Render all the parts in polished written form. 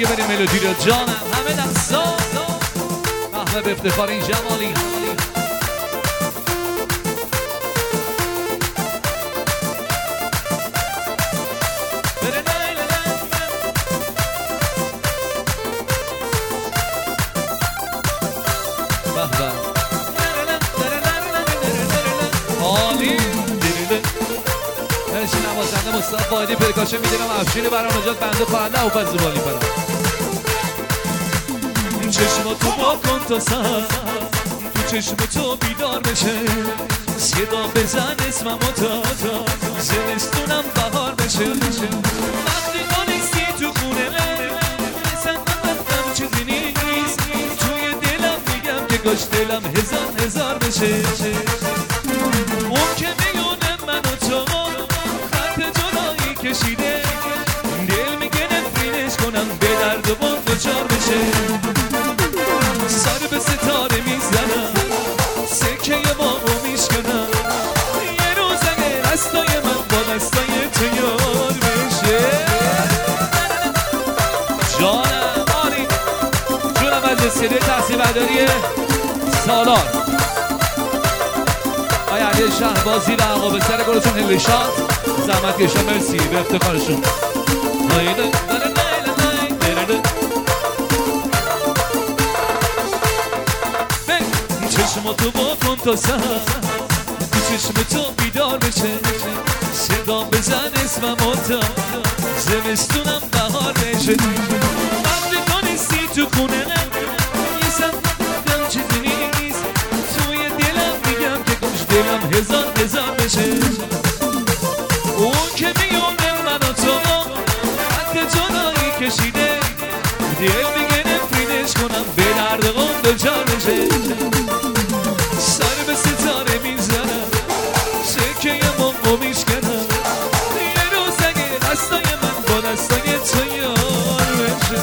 دیگه بریم ملودی رو جانم همه دستا احمد افتخاری جمالی نوازنده مصطفی فایدی پرکاشه میدونم افشین برام نجات بنده خواننده و پس زبالی برام چشماتو با کن تا سر تو چشماتو بیدار بشه صدا بزن اسممو تا زمستونم بهار بشه وقتی تو نیستی تو خونه مثل من چیزی نیست توی دلم میگم که کاش دلم هزار بشه اون که میونه من و تو خط جدایی کشیده دل میگه نفرینش کنم به درد و بند دچار بشه سر به ستاره میزنم سکه ماهو میشکنم یه روز اگه دستای من با دستای تو یار بشه جانم آری جونم از اسکده تحصیل برداری سالار آیا علی شهبازی و عقاب سر گلشون هلشات زحمت کشم مرسی به افتخارشون چشماتو با کن تا سر تو چشمتو بیدار بشه صدا بزن اسممو تا زمستونم بهار بشه وقتی تو نیستی تو خونه یه سمتم چیزی نیست توی دلم میگم که کاش دلم هزار بشه اون که میونه من و تو خط جدایی کشیده دل میگه نفرینش کنم به درد غم دچار بشه سر به ستاره میزنم سکه موقع میشکنم یه روز اگه دستای من با دستای تو یار بشه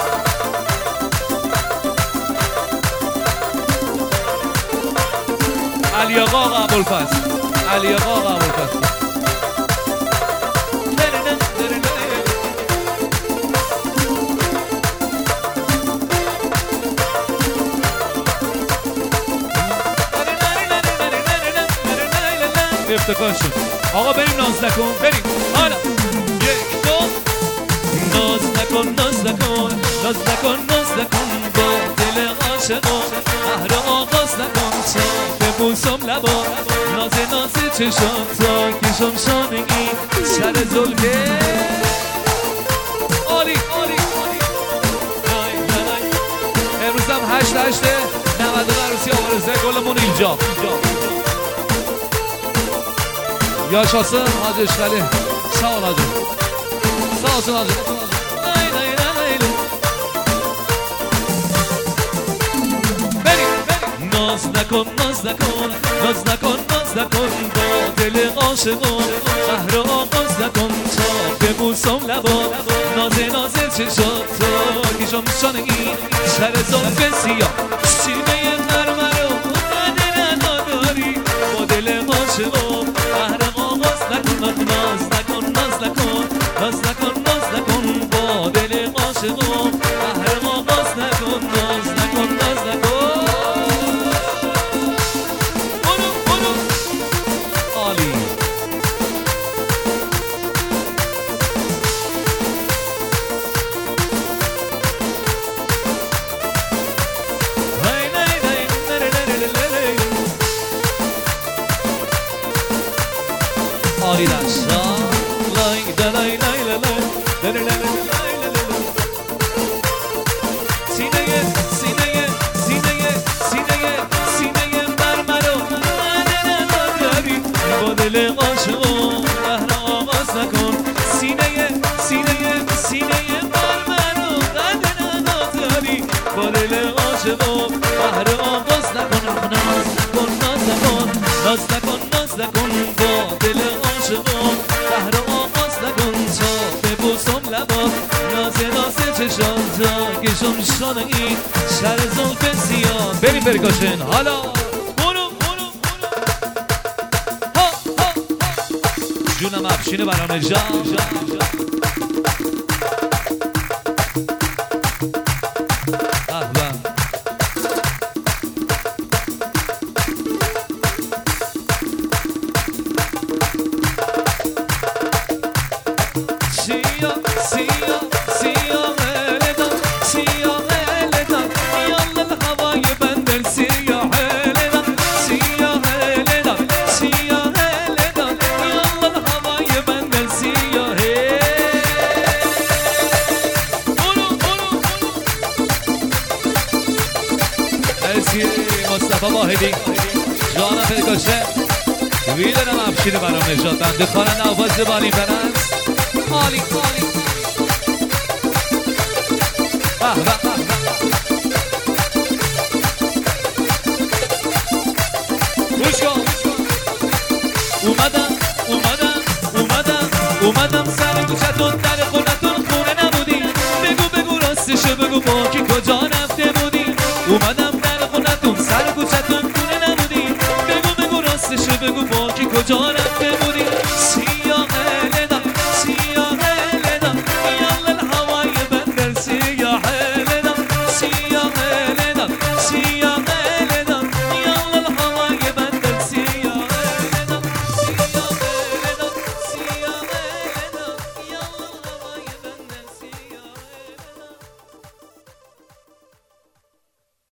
علی آقا ابوالفضل علی آقا ابوالفضل افتخار شد آقا بریم ناز نکن بریم حالا یک دو ناز نکن با دل عاشقان قهر آغاز نکن تا ببوسم لبا ناز چشام تا کشم شانگی سر زلفه عالی امروز هم 8/8 90 عروسی آوارزه گلمون اینجا Yaşasın Hacı İşgali. Sağ ol Hacı. Sağ olsun Hacı. Naz nakon با دل عاشقان قهر آغاز نکن تا ببوسم لبا ناز چشات تا کشم شانگی سر زلف سیاه سینه مرمر و دل نداری با دل عاشقان قهر آغاز نکن ناز نکن با دل عاشقان قهر آغاز نکن ناز نکن آلی دستا لای دلای لای لای سینه مرمرو نداری با دل عاشقان قهر آغاز نکن سینه مرمرو نداری با دل عاشقان قهر آغاز نکن ناز نکن با دل عاشقان قهر آغاز نکن تا ببوسم لبات ناز چشام تا کشم شانگی سر زلف سیاه بریم پرکاشن حالا برو جونم افشین برام جان مرسی مصطفی واحدی جانم پیداشه ویلنم افشین برام نجات بنده خواننده آواز بانی برست عالی عالی گوش کن اومدم سر کوچتون در خونتون خونه نبودی بگو راستشو بگو با کی کجا رفته بودی اومدم در خونتون سر کوچتون خونه نبودی بگو راستشو بگو با کی کجا رفته بودی سیاه